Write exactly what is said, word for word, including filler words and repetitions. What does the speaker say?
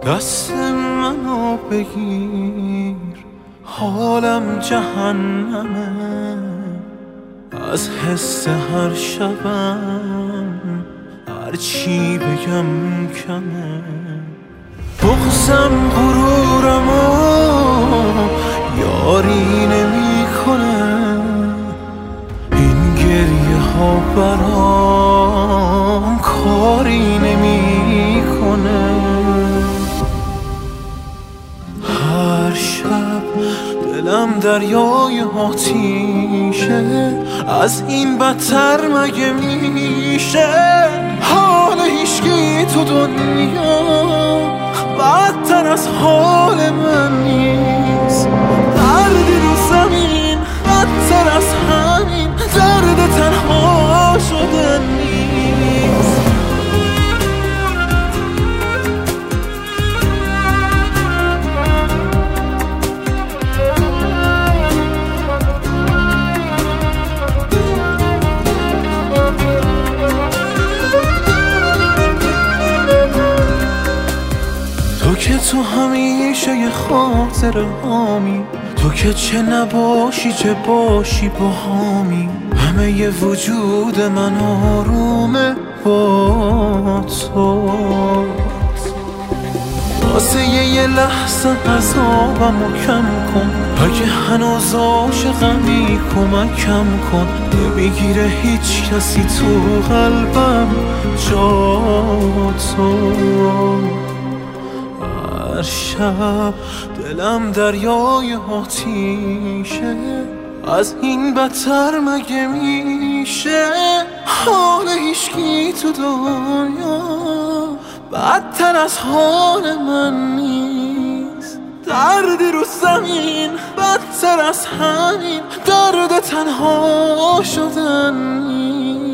دست منو بگیر، حالم جهنمه، از حس هر شبم هر چی بگم کمه. بغضم غرورمو یاری نمی کنه، این گریه ها برام کاری نمی کنه. هر شب دلم دریای آتیشه، از این بدتر مگه میشه؟ حال هیچکی تو دنیا بدتر از حال من نیست. دردی رو زمین بدتر از همین درد تنها شدن نیست. تو که تو همیشه یه خاطر هامی، تو که چه نباشی چه باشی با هامی. همه ی وجود من آرومه با تو، واسه یه لحظه عذابمو کم کن. اگه هنوز عاشقمی کمکم کن، نمیگیره هیچ کسی تو قلبم جا تو. هر شب دلم دریای آتیشه، از این بدتر مگه میشه؟ حال هیچکی تو دنیا بدتر از حال من نیست. دردی رو زمین بدتر از همین درد تنها شدن نیست.